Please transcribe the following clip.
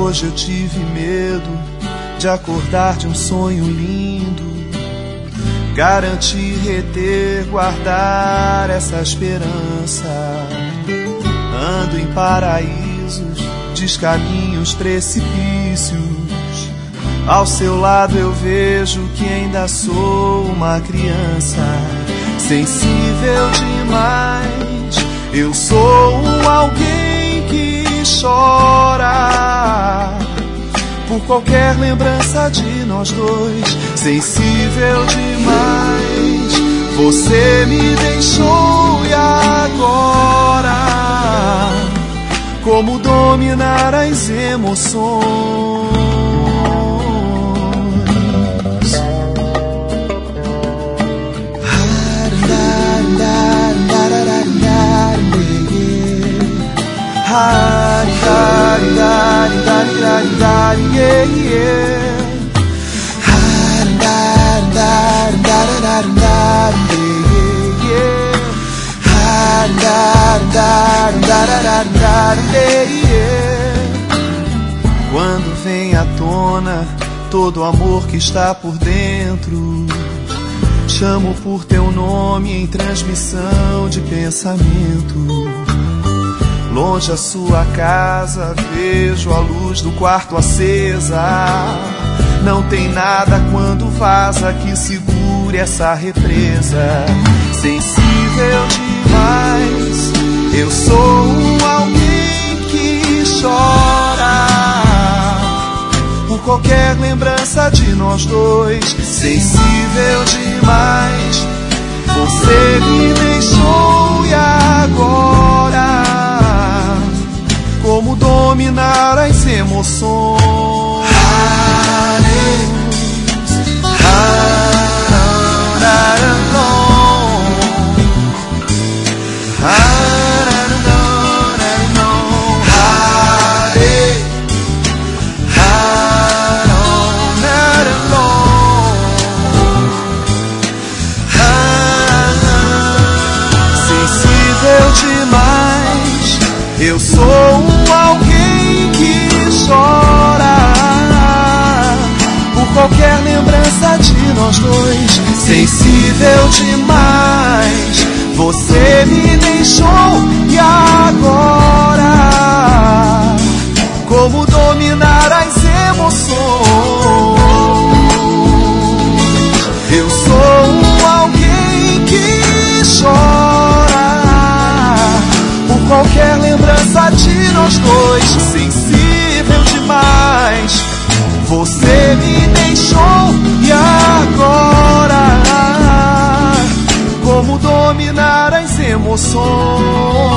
hoje eu tive medo de acordar de um sonho lindo. Garantir, reter, guardar essa esperança. Ando em paraísos, descaminhos, precipícios. Ao seu lado eu vejo que ainda sou uma criança. Sensível demais, eu sou alguém que chora por qualquer lembrança de nós dois. Sensível demais, você me deixou e agora como dominar as emoções? Quando vem à tona todo o amor que está por dentro, chamo por teu nome em transmissão de pensamento. Longe a sua casa, vejo a luz do quarto acesa. Não tem nada quando vaza que segure essa represa. Sensível demais, eu sou alguém que chora por qualquer lembrança de nós dois. Sensível demais, você me deixou e agora como dominar as emoções? Sensível demais, eu sou alguém que chora por qualquer lembrança de nós dois. Sensível demais, você me deixou e agora como dominar as emoções? Eu sou alguém que chora por qualquer lembrança de nós dois. Sensível demais, você me deixou e agora como dominar as emoções?